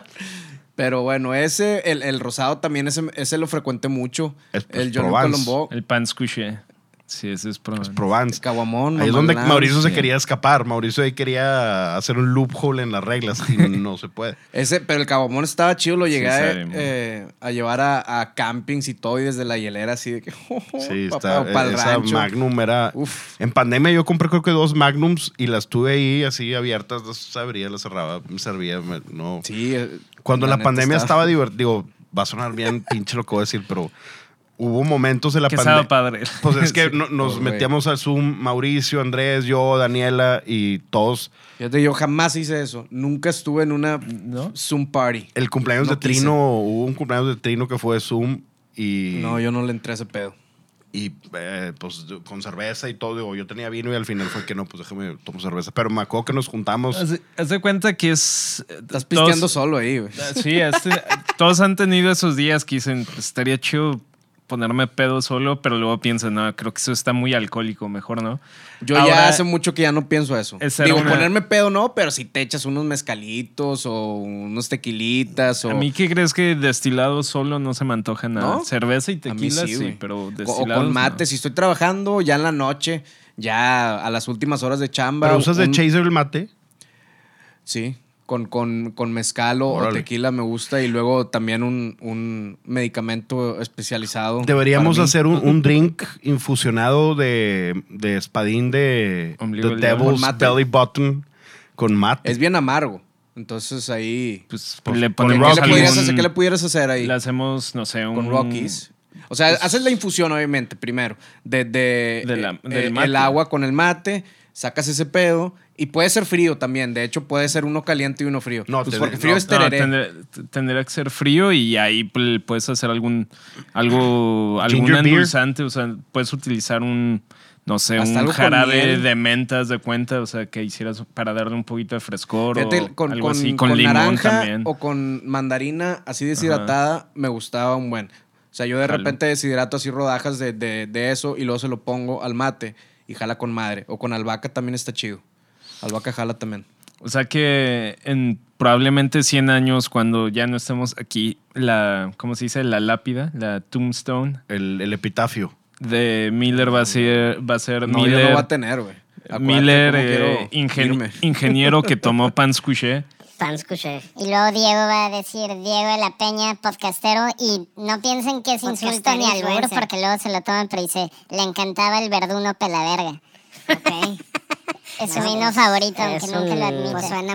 Pero bueno, el rosado también, ese lo frecuenté mucho. Es, pues, el John Provence. Colombo. El Pan Squishe. Sí, ese es Provence. Provence. Caguamón. Ahí es donde Mamalán. Mauricio se sí. quería escapar. Mauricio ahí quería hacer un loophole en las reglas y no se puede. Pero el Caguamón estaba chido, lo llegué sabe, a llevar a campings y todo, y desde la hielera así de que... Sí, para el esa rancho. Magnum era... Uf. En pandemia yo compré creo que 2 Magnums y las tuve ahí así abiertas, las abría, las cerraba, me servía, no... Sí. Cuando la neta pandemia estaba divertido, va a sonar bien pinche lo que voy a decir, pero hubo momentos de la Que estaba pandemia... padre. Pues es que Sí. nos Pues, güey. metíamos al Zoom, Mauricio, Andrés, yo, Daniela y todos. Fíjate, yo jamás hice eso. Nunca estuve en una ¿No? Zoom party. El cumpleaños No de Trino, hubo un cumpleaños de Trino que fue de Zoom y... No, yo no le entré a ese pedo. Y pues con cerveza y todo, digo, yo tenía vino y al final fue que no, pues déjame tomar cerveza. Pero me acuerdo que nos juntamos. Haz de cuenta que es... Estás pisteando solo ahí, güey. Sí, todos han tenido esos días que dicen, estaría chido ponerme pedo solo, pero luego piensan, no, creo que eso está muy alcohólico, mejor no. Yo Ahora, ya hace mucho que ya no pienso eso. esa Digo, era una- ponerme pedo no, pero si te echas unos mezcalitos o unos tequilitas o... A mí, ¿qué crees que destilado solo no se me antoja nada? ¿No? Cerveza y A mí tequila sí, güey. pero O destilados con mate. no. Si estoy trabajando ya en la noche, ya a las últimas horas de chamba. ¿Pero usas de un- chaser el mate? Sí, con mezcal o Órale. tequila me gusta, y luego también un medicamento especializado. Deberíamos para mí. hacer un drink infusionado de espadín de Ombligo The del diablo. Con Devil's mate. Belly Button con mate. Es bien amargo. Entonces ahí... Pues, Pues, le con ponemos Rockies. algún- ¿Qué le pudieras hacer ahí? Le hacemos, no sé, Con Rockies. O sea, haces la infusión, obviamente, primero. Del el mate. agua con el mate, sacas ese pedo. Y puede ser frío también. De hecho, puede ser uno caliente y uno frío. No, Pues te- porque frío no, es tereré. tendría que ser frío y ahí puedes hacer algún Ginger beer. endulzante, o sea, puedes utilizar no sé, Hasta un algo con jarabe miel. de mentas de cuenta, o sea, que hicieras para darle un poquito de frescor Fíjate, o algo así, con con limón naranja también. o con mandarina así deshidratada, me gustaba un buen. O sea, yo de Jalo. repente deshidrato así rodajas de eso y luego se lo pongo al mate y jala con madre. O con albahaca también está chido. Albahaca jala también. O sea que en probablemente 100 años, cuando ya no estemos aquí, ¿cómo se dice? La lápida, la tombstone El epitafio. de Miller va a ser No, Miller. yo no voy a tener, güey. Acuérdate Miller, cómo quiero irme. ingeniero que tomó pan squishe. Pan escuché. Y luego Diego va a decir Diego de la Peña, podcastero, y no piensen que es insulto Podcastero ni albur, influencer. porque luego se lo toman, pero dice, le encantaba el verduno pelaverga. Ok. Es su vino favorito, aunque Es nunca lo un- admite. pues Suena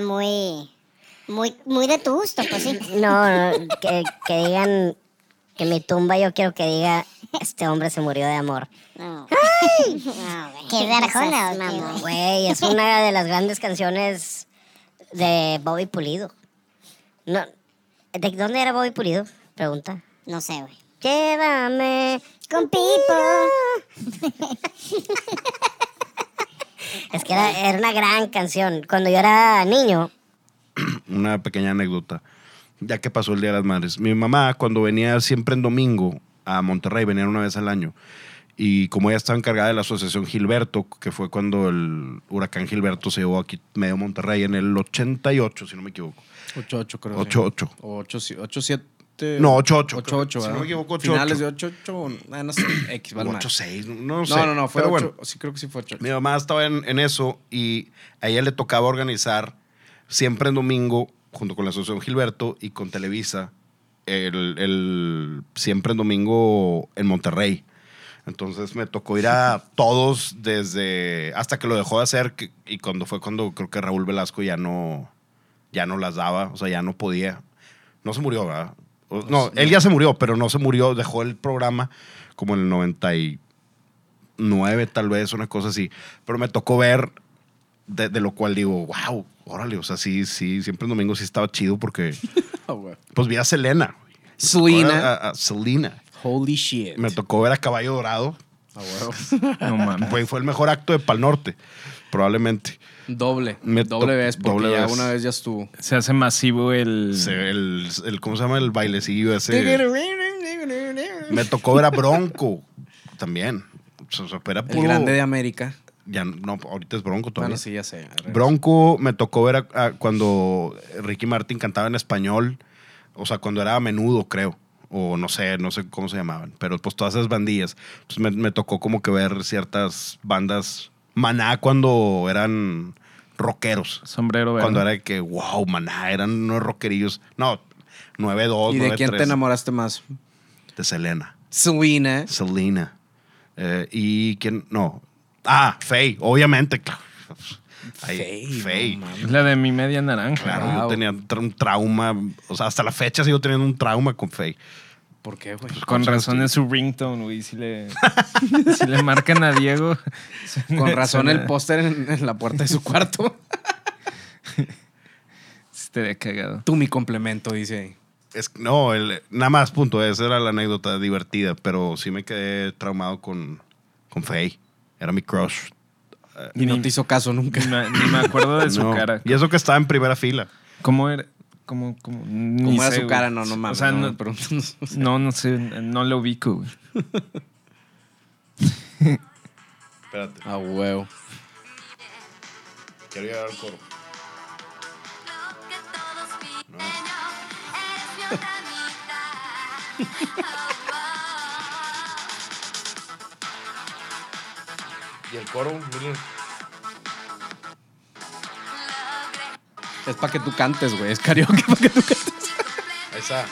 muy de tu gusto, pues sí. No, que digan que mi tumba yo quiero que diga, este hombre se murió de amor. No. ¿Qué de Arjona o qué, güey? Güey, es una de las grandes canciones de Bobby Pulido. No, ¿de dónde era Bobby Pulido? Pregunta. No sé, güey. Llévame Con Pipo. Es que era una gran canción. Cuando yo era niño, Una pequeña anécdota. Ya que pasó el Día de las Madres. Mi mamá, cuando venía siempre en domingo, a Monterrey, venían una vez al año. Y como ella estaba encargada de la asociación Gilberto, que fue cuando el huracán Gilberto se llevó aquí medio Monterrey en el 88, si no me equivoco. 8-8, creo. 8-8. O 8-7. No, 8-8. 8-8, Si no ¿verdad? me equivoco, 8-8. Finales de 8-8, no sé, X, vale. 8-6, no sé. No, fue Pero 8. bueno, Sí, creo que sí fue 8. mi mamá estaba en eso y a ella le tocaba organizar siempre en domingo, junto con la asociación Gilberto y con Televisa, el siempre en domingo en Monterrey. Entonces me tocó ir a todos desde hasta que lo dejó de hacer y cuando creo que Raúl Velasco ya no las daba, o sea, ya no podía. No se murió, ¿verdad? No, él ya se murió, pero no se murió, dejó el programa como en el 99 tal vez, una cosa así. Pero me tocó ver, de lo cual digo, wow, órale, o sea, sí, siempre en domingo sí estaba chido porque pues vi a Selena. Selena. A Selena. Holy shit. Me tocó ver a Caballo Dorado. No mames. Fue el mejor acto de Pal Norte, probablemente. Doble Doble vez, porque vez. ya una vez ya estuvo. Se hace masivo el... ¿Cómo se llama? El bailecillo ese. Me tocó ver a Bronco también. O sea, era El puro- grande de América. Ya no, ahorita es Bronco todavía. Bueno, sí, ya sé. Bronco me tocó ver cuando Ricky Martin cantaba en español, o sea, cuando era a menudo, creo, o no sé cómo se llamaban, pero pues todas esas bandillas. Entonces me tocó como que ver ciertas bandas, Maná cuando eran rockeros. Sombrero verde. Cuando era de que, wow, Maná, eran unos rockerillos. No, 9-2, ¿Y de 9-3. quién te enamoraste más? De Selena. Selena. ¿Y quién? No. Faye, obviamente, claro. Faye, no mames. Es la de mi media naranja. Claro, Wow. yo tenía un trauma. O sea, hasta la fecha sigo teniendo un trauma con Faye. ¿Por qué, güey? Con razón es su ringtone, güey. Si le marcan a Diego. Con razón suena- el póster en la puerta de su cuarto. Sí te había cagado. Tú mi complemento, dice ahí. Nada más, punto. Esa era la anécdota divertida, pero sí me quedé traumado con Faye. Era mi crush. Y no te hizo caso nunca. Ni me acuerdo de su No. cara. Y eso que estaba en primera fila. ¿Cómo era? Ni ¿Cómo era sé, su güey. cara? No mames. O sea, no, no, pero- no sé. No lo ubico, güey. Espérate, Ah, huevo. quiero llegar al coro. Y el coro, miren. Es para que tú cantes, güey. Es karaoke para que tú cantes. Ahí está.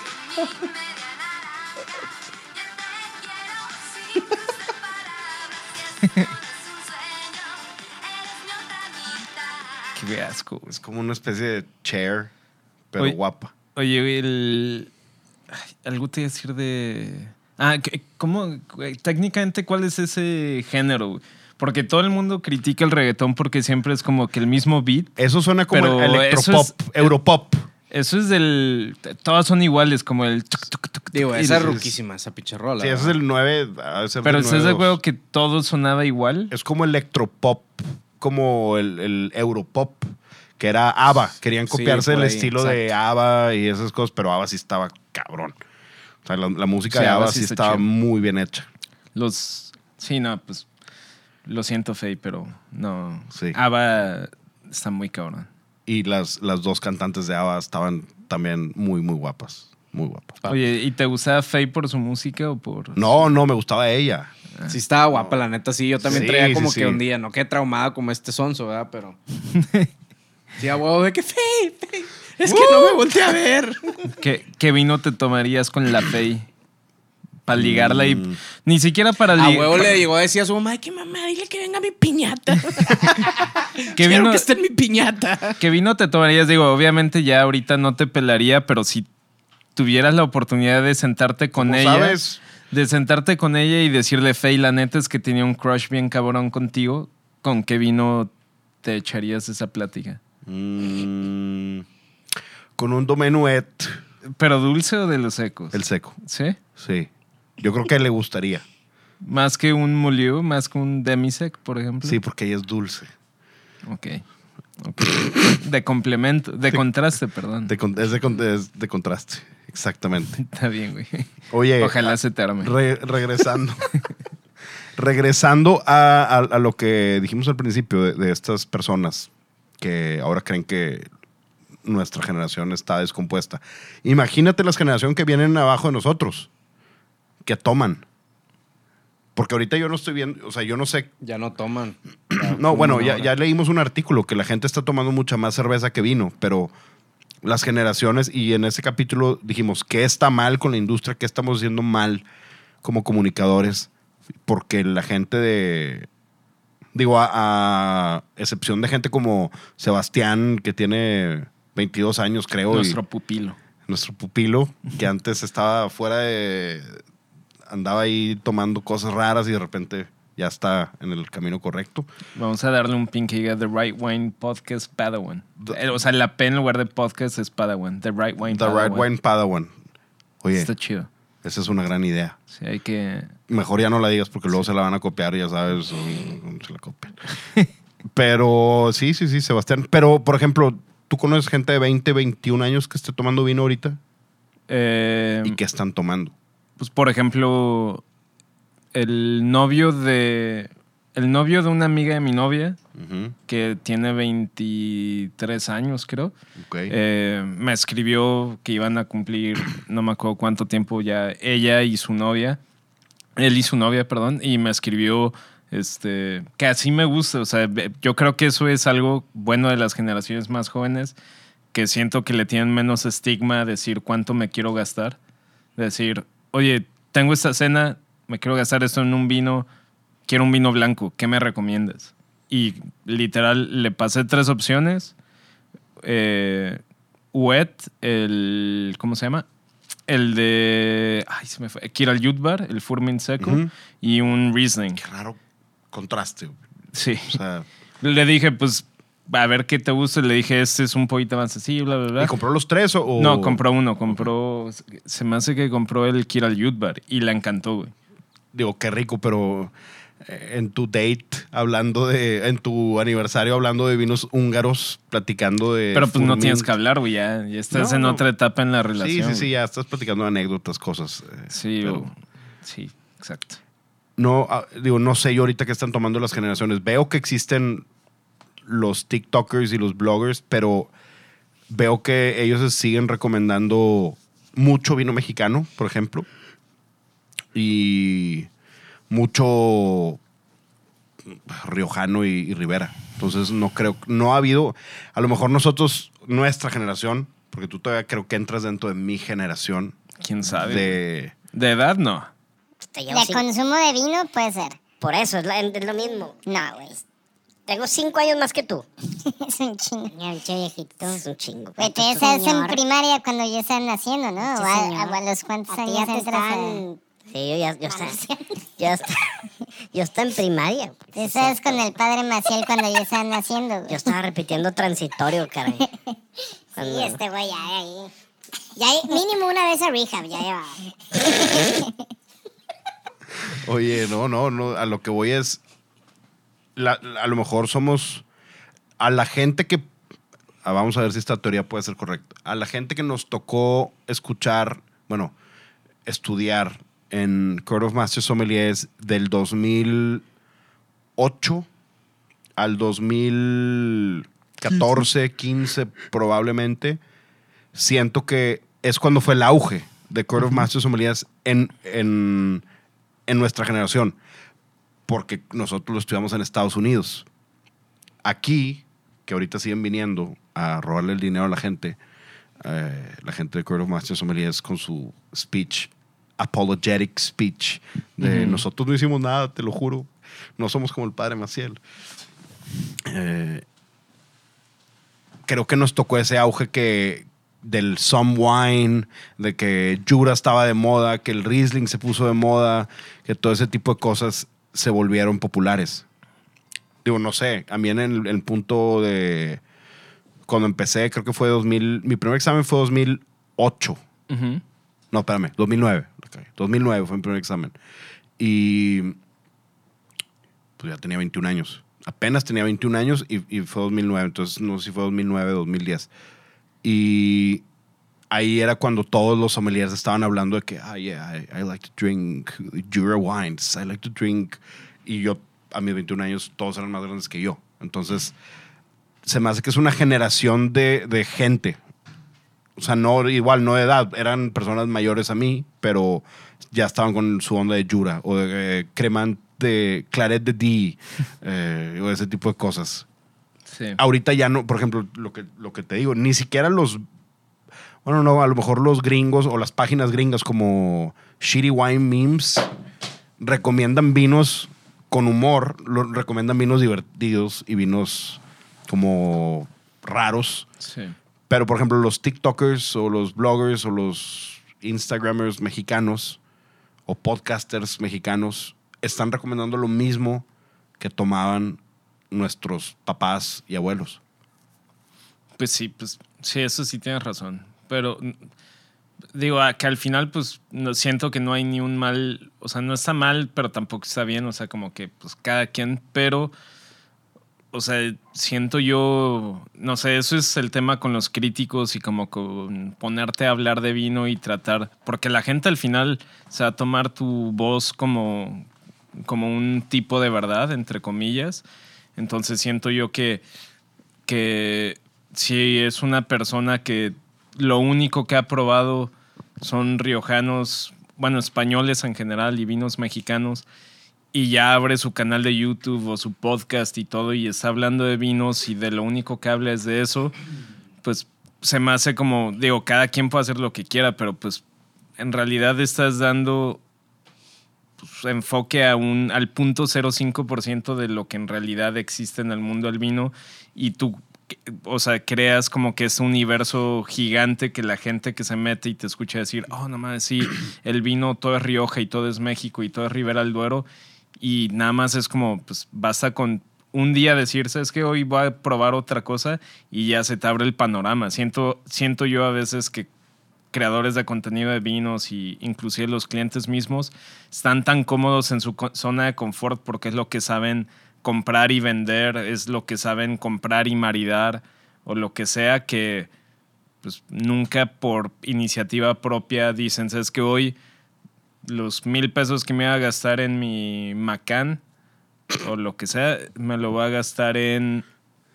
Qué asco, güey. Es como una especie de chair, pero Oye. guapa. Oye, güey, algo te iba a decir de... ¿cómo? Güey, técnicamente, ¿cuál es ese género, güey? Porque todo el mundo critica el reggaetón porque siempre es como que el mismo beat. Eso suena como Pero el electropop, eso es- europop. Eso es del... Todas son iguales, como el... Digo, y esa es el- ruquísima, esa picharrola. Sí, ese es el 9. Pero ¿estás de acuerdo que todo sonaba igual? Es como electropop, como el europop, que era ABBA. Querían Sí, copiarse por el ahí, estilo de ABBA y esas cosas, pero ABBA sí estaba cabrón. O sea, la música Sí, de ABBA ABBA sí sí está estaba chido. muy bien hecha. Sí, no, pues... Lo siento, Faye, pero no... Sí. ABBA está muy cabrón. Y las dos cantantes de ABBA estaban también muy, muy guapas. Muy guapas. Oye, ¿y te gustaba Faye por su música o por...? No, me gustaba ella. Sí estaba guapa, la neta, sí. Yo también Sí, traía como sí, que sí. un día, no quedé traumada como este sonso, ¿verdad? Pero... Sí, a huevo de que Faye. Es que no me volteé a ver. ¿Qué vino te tomarías con la Faye? Para ligarla y... Ni siquiera para A ligar... huevo le llegó a decir a su mamá, que mamá, dile que venga mi piñata. ¿Qué Quiero vino, que esté en mi piñata. ¿Qué vino te tomarías? Digo, obviamente ya ahorita no te pelaría, pero si tuvieras la oportunidad de sentarte con Como ella... sabes, De sentarte con ella y decirle, Faye, la neta es que tenía un crush bien cabrón contigo, ¿con qué vino te echarías esa plática? con un domenuet, ¿Pero dulce o de los secos? el seco. ¿Sí? Sí. Yo creo que le gustaría. Más que un moliu, más que un demisec, por ejemplo. Sí, porque ella es dulce. Ok. De complemento, de contraste, perdón. Es de contraste. Exactamente. Está bien, güey. Oye, Ojalá se te arme. regresando. Regresando a lo que dijimos al principio de estas personas que ahora creen que nuestra generación está descompuesta. Imagínate las generaciones que vienen abajo de nosotros, que toman. Porque ahorita yo no estoy viendo, o sea, yo no sé. Ya no toman. No, bueno, Fuman ya ahora. leímos un artículo que la gente está tomando mucha más cerveza que vino, pero las generaciones, y en ese capítulo dijimos, ¿qué está mal con la industria? ¿Qué estamos haciendo mal como comunicadores? Porque la gente digo, a excepción de gente como Sebastián, que tiene 22 años, creo. Nuestro pupilo. Nuestro pupilo, que antes estaba andaba ahí tomando cosas raras y de repente ya está en el camino correcto. Vamos a darle un pinky a The Right Wine Podcast Padawan. O sea, la P en lugar de podcast es Padawan. The Right Wine The Padawan. Right Wine Padawan. Oye, Está chido. esa es una gran idea. Sí, hay que... Mejor ya no la digas porque luego se la van a copiar, ya sabes, o se la copian. Pero sí, Sebastián. Pero, por ejemplo, ¿tú conoces gente de 20, 21 años que esté tomando vino ahorita? ¿Y qué están tomando? Pues, por ejemplo, el novio de una amiga de mi novia, Ujú. que tiene 23 años, creo, Ok. me escribió que iban a cumplir, no me acuerdo cuánto tiempo ya, ella y su novia, él y su novia, perdón, y me escribió que así me gusta. O sea, yo creo que eso es algo bueno de las generaciones más jóvenes, que siento que le tienen menos estigma a decir cuánto me quiero gastar. Decir, oye, tengo esta cena, me quiero gastar esto en un vino, quiero un vino blanco, ¿qué me recomiendas? Y literal le pasé 3 opciones. Wet, ¿cómo se llama? El de, se me fue, Kiral Yudbar, el Furmin seco, Ujú. y un Riesling. Qué raro contraste. Sí. O sea, Le dije, pues, a ver qué te gusta. Le dije, este es un poquito más así, bla, bla, bla. ¿y compró los 3 o...? No, compró uno. Se me hace que compró el Kiral Yudbar y le encantó, güey. Digo, qué rico, pero en tu date, en tu aniversario, hablando de vinos húngaros, platicando de... Pero pues no Furmin. tienes que hablar, güey. Ya estás No, en no. otra etapa en la relación. Sí, ya estás platicando anécdotas, cosas. Sí, pero sí, exacto. no, no sé yo ahorita qué están tomando las generaciones. Veo que existen los TikTokers y los bloggers, pero veo que ellos se siguen recomendando mucho vino mexicano, por ejemplo, y mucho riojano y Ribera. Entonces no ha habido, a lo mejor nosotros, nuestra generación, porque tú todavía creo que entras dentro de mi generación. ¿Quién sabe? De edad, no. Te llevo De cinco- consumo de vino puede ser. Por eso, es lo mismo. No, güey. Tengo 5 años más que tú. Es un chingo. Ya, pinche viejito. Es un chingo. Güey, tú ya estás en primaria cuando yo estaba naciendo, ¿no? Sí, O señor. a los cuántos A ti años ya te entras a... están... Sí, yo estaba en primaria. Tú estabas con el padre Maciel cuando yo estaba naciendo, Yo güey. estaba repitiendo transitorio, caray. Sí, este güey ya ahí. Ya mínimo una vez a rehab, ya llevaba. Oye, no, a lo que voy es, a lo mejor somos, a la gente que, vamos a ver si esta teoría puede ser correcta, a la gente que nos tocó escuchar, bueno, estudiar en Court of Master Sommeliers del 2008 al 2014, 15 probablemente, siento que es cuando fue el auge de Court of Master Sommeliers en nuestra generación, porque nosotros lo estudiamos en Estados Unidos. Aquí, que ahorita siguen viniendo a robarle el dinero a la gente de Court of Master Sommeliers con su speech, apologetic speech, de nosotros no hicimos nada, te lo juro, no somos como el padre Maciel. Creo que nos tocó ese auge del some wine, de que Jura estaba de moda, que el Riesling se puso de moda, que todo ese tipo de cosas se volvieron populares. Digo, no sé, a mí en el punto de cuando empecé, creo que fue 2000, mi primer examen fue 2008. Ujú. No, espérame, 2009. 2009 fue mi primer examen. Y pues ya tenía 21 años. Apenas tenía 21 años y fue 2009. Entonces no sé si fue 2009 o 2010. Y ahí era cuando todos los sommeliers estaban hablando de que, I like to drink Jura wines, I like to drink. Y yo, a mis 21 años, todos eran más grandes que yo. Entonces, se me hace que es una generación de gente. O sea, no de edad. Eran personas mayores a mí, pero ya estaban con su onda de Jura o de cremant de Claret de D o ese tipo de cosas. Sí. Ahorita ya no, por ejemplo, lo que te digo, ni siquiera bueno, no, a lo mejor los gringos o las páginas gringas como Shitty Wine Memes recomiendan vinos con humor, recomiendan vinos divertidos y vinos como raros. Sí. Pero, por ejemplo, los TikTokers o los bloggers o los Instagramers mexicanos o podcasters mexicanos están recomendando lo mismo que tomaban nuestros papás y abuelos. Pues sí, eso sí tienes razón. Pero digo, que al final pues siento que no hay ni un mal, o sea, no está mal, pero tampoco está bien, o sea, como que pues cada quien, pero, o sea, siento yo, no sé, eso es el tema con los críticos y como con ponerte a hablar de vino y tratar, porque la gente al final se va a tomar tu voz como un tipo de verdad, entre comillas. Entonces siento yo que si es una persona que lo único que ha probado son riojanos, bueno, españoles en general y vinos mexicanos, y ya abre su canal de YouTube o su podcast y todo y está hablando de vinos y de lo único que habla es de eso, pues se me hace como, digo, cada quien puede hacer lo que quiera, pero pues en realidad estás dando enfoque al 0.05% de lo que en realidad existe en el mundo del vino y tú, o sea, creas como que es un universo gigante que la gente que se mete y te escucha decir, oh, no mames, sí, el vino todo es Rioja y todo es México y todo es Ribera del Duero y nada más es como, pues basta con un día decir, ¿sabes qué? Hoy voy a probar otra cosa y ya se te abre el panorama. Siento yo a veces que creadores de contenido de vinos y inclusive los clientes mismos están tan cómodos en su zona de confort porque es lo que saben comprar y vender, es lo que saben comprar y maridar o lo que sea, que pues nunca por iniciativa propia dicen, ¿sabes qué? Hoy los 1,000 pesos que me voy a gastar en mi Macán o lo que sea, me lo voy a gastar en,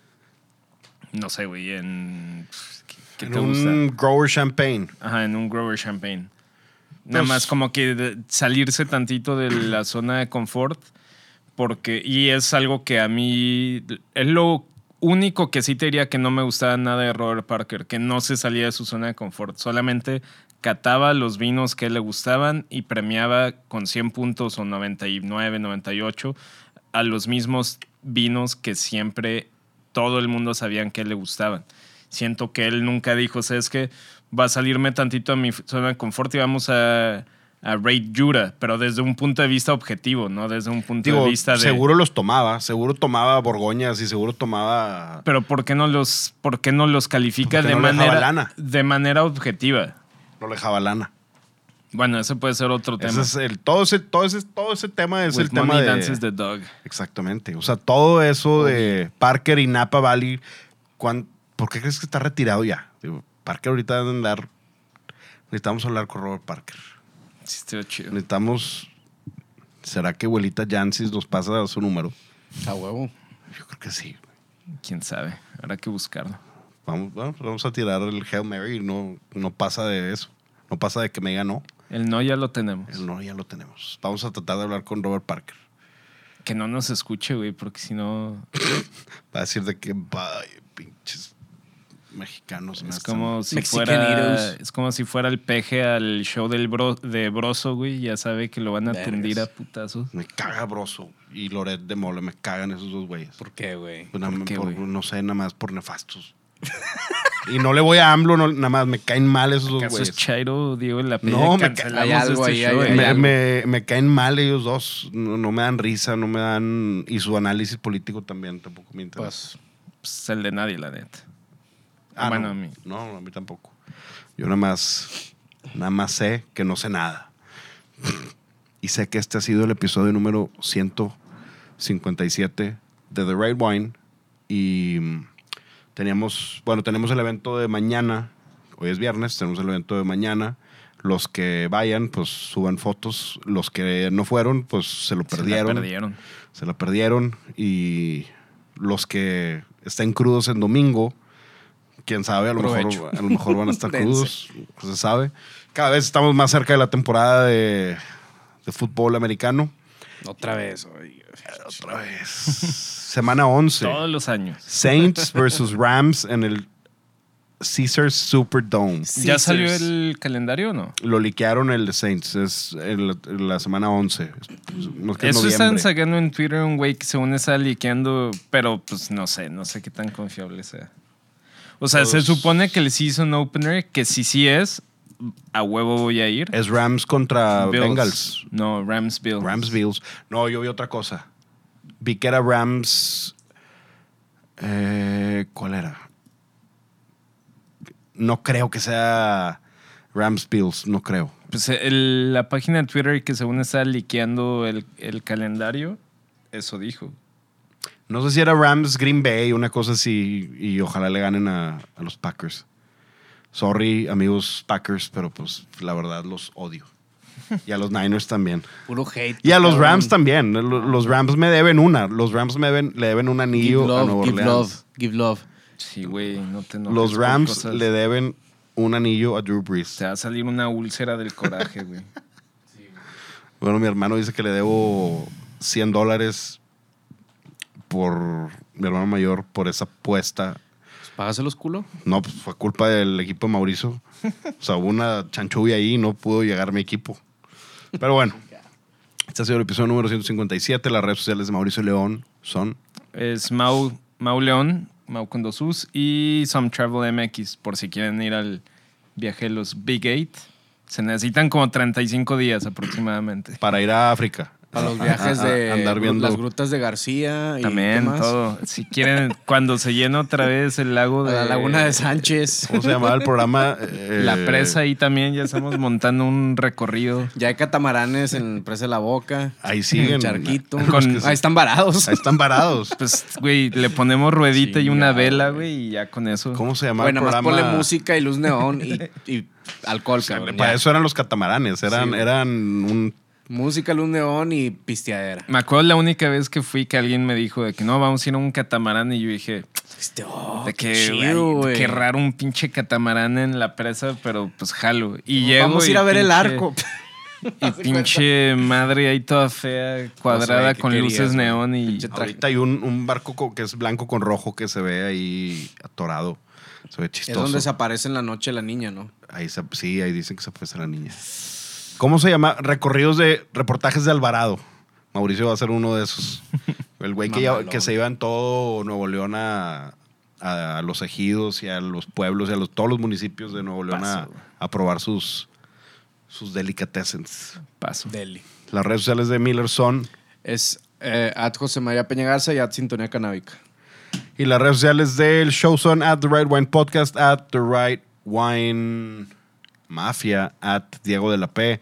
no sé, güey, en... ¿Qué en te gusta? un grower champagne. Ajá, en un grower champagne. Nada más como que salirse tantito de la zona de confort, porque, y es algo que a mí, es lo único que sí te diría que no me gustaba nada de Robert Parker, que no se salía de su zona de confort, solamente cataba los vinos que le gustaban y premiaba con 100 puntos o 99, 98 a los mismos vinos que siempre todo el mundo sabían que le gustaban. Siento que él nunca dijo, ¿sabes qué? Va a salirme tantito a mi zona de confort y vamos a rate Jura, pero desde un punto de vista objetivo, ¿no? Desde un punto de vista de... Seguro tomaba Borgoñas y seguro tomaba... Pero ¿por qué no los califica de manera objetiva? No le dejaba lana. Bueno, ese puede ser otro tema. Ese es todo ese tema es With el tema money de... dances the dog. Exactamente. O sea, todo eso de Parker y Napa Valley, ¿por qué crees que está retirado ya? Digo, Parker ahorita debe andar... Necesitamos hablar con Robert Parker. Sí, está chido. Necesitamos... ¿Será que abuelita Jancis nos pasa su número? A huevo. Yo creo que sí. Quién sabe. Habrá que buscarlo. Vamos a tirar el Hail Mary y no pasa de eso. No pasa de que me diga no. El no ya lo tenemos. El no ya lo tenemos. Vamos a tratar de hablar con Robert Parker. Que no nos escuche, güey, porque si no... Va a decir de que, vaya, pinches mexicanos. Es como si Mexicanitos. fuera el peje al show de Broso, güey. Ya sabe que lo van a tundir a putazos. Me caga Broso y Loret de Mole. Me cagan esos dos güeyes. ¿Por qué, güey? Pues ¿Por qué, güey? no sé, nada más por nefastos. Y no le voy a AMLO, nada más. Me caen mal esos dos ¿Acaso es güeyes. Chairo, Diego, en la pelea? No, hay algo ahí, Me caen mal ellos dos. No me dan risa, no me dan... Y su análisis político también tampoco me interesa. Pues el de nadie, la neta. Bueno, no, a mí. No, a mí tampoco. Yo nada más sé que no sé nada. Y sé que este ha sido el episodio número 157 de The Right Wine. Y tenemos el evento de mañana hoy es viernes, tenemos el evento de mañana. Los que vayan, pues suban fotos. Los que no fueron, pues se lo perdieron. Se la perdieron. Y los que estén crudos en domingo, quién sabe, a lo mejor van a estar crudos. No se sabe. Cada vez estamos más cerca de la temporada de fútbol americano. Otra vez. Semana 11. Todos los años. Saints versus Rams en el Caesars Superdome. ¿Ya salió el calendario o no? Lo liquearon el de Saints. Es la semana 11. Eso están sacando en Twitter un güey que según está liqueando, pero pues no sé qué tan confiable sea. O sea, se supone que el season opener, que sí es, a huevo voy a ir. Es Rams contra Bengals. No, Rams-Bills. Rams-Bills. No, yo vi otra cosa. Vi que era Rams... ¿cuál era? No creo que sea Rams-Bills, no creo. Pues la página de Twitter que según está liqueando el calendario, eso dijo. No sé si era Rams-Green Bay, una cosa así, y ojalá le ganen a los Packers. Sorry, amigos Packers, pero pues la verdad los odio. Y a los Niners también. Puro hate. Y a los Rams también. Los Rams me deben una. Los Rams le deben un anillo a Nueva Orleans. Give love. Sí, güey, no te enojes. Los Rams le deben un anillo a Drew Brees. Te va a salir una úlcera del coraje, güey. Bueno, mi hermano dice que le debo $100 por mi hermano mayor por esa apuesta. Pues págaselos, culo. No, pues fue culpa del equipo de Mauricio. O sea, hubo una chanchulla ahí y no pudo llegar mi equipo. Pero bueno, este ha sido el episodio número 157. Las redes sociales de Mauricio León son... Es Mau León, Mau con 2 U's, y Some Travel MX, por si quieren ir al viaje de los Big 8. Se necesitan como 35 días aproximadamente. Para ir a África. Para los viajes de andar viendo las grutas de García. También, ¿y qué más? todo. Si quieren, cuando se llena otra vez el lago de... La laguna de Sánchez. ¿Cómo se llamaba el programa? La presa, ahí también ya estamos montando un recorrido. Ya hay catamaranes en Presa de la Boca. Ahí siguen. En Charquito. Con- Ahí están varados. Ahí están varados. Pues, güey, le ponemos ruedita y una Chingado, vela, güey, y ya con eso. ¿Cómo se llama Bueno, el nada más programa? ponle música y luz neón y alcohol, cabrón. Para Ya. eso eran los catamaranes. Eran un... Música, luz neón y pisteadera. Me acuerdo la única vez que fui que alguien me dijo de que no, vamos a ir a un catamarán y yo dije, de que chido, güey, güey. qué raro un pinche catamarán en la presa, pero pues jalo. Y llego Vamos a y ir a ver el pinche- arco. Y pinche madre ahí toda fea, cuadrada, No sé, ¿qué con querías, luces güey? neón y... Pinche traje. Ahorita hay un barco que es blanco con rojo que se ve ahí atorado. Se ve Es chistoso. donde desaparece en la noche la niña, ¿no? Sí, ahí dicen que se fue la niña. ¿Cómo se llama? Reportajes de Alvarado. Mauricio va a ser uno de esos. El güey que se iba en todo Nuevo León a los ejidos y a los pueblos y a todos los municipios de Nuevo León a probar sus delicatessens. Paso. Deli. Las redes sociales de Miller son... Es José María Peña Garza y Sintonía Canábica. Y las redes sociales del show son @The Right Wine Podcast, @The Right Wine Mafia, @Diego de la P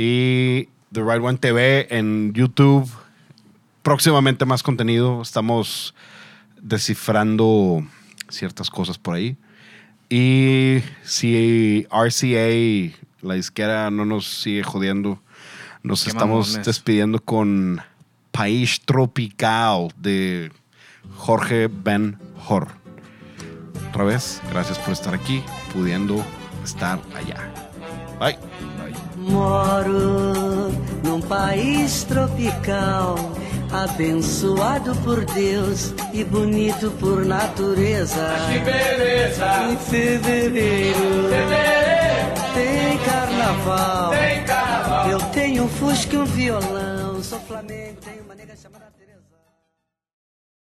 y The Right Wine TV en YouTube. Próximamente más contenido. Estamos descifrando ciertas cosas por ahí. Y si RCA, la disquera, no nos sigue jodiendo, nos Qué estamos mamones. despidiendo con País Tropical de Jorge Ben Hor. Otra vez, gracias por estar aquí, pudiendo estar allá. Bye. Moro num país tropical, abençoado por Deus e bonito por natureza. Que beleza! Em fevereiro, tem carnaval. Eu tenho um fusca e um violão, sou flamengo, tenho